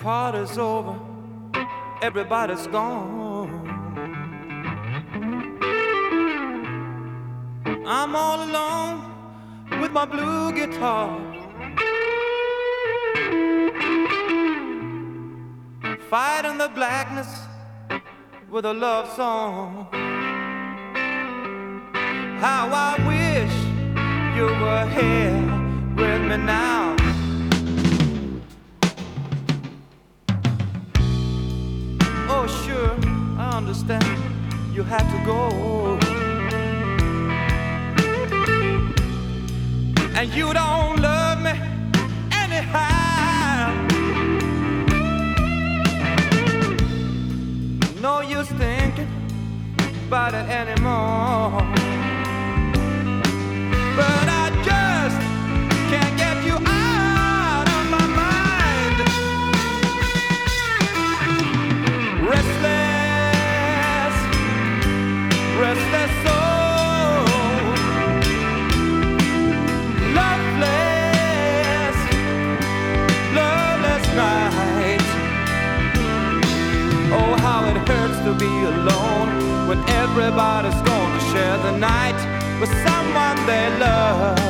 party's over, everybody's gone. I'm all alone with my blue guitar, fighting the blackness with a love song. How I wish you were here with me now. Oh sure, I understand you had to go, and you don't love me anyhow. No use thinking about it anymore, but I just can't get you out of my mind. Restless, restless soul, loveless, loveless night. Oh, how it hurts to be alone when everybody's going to share the night with someone they love.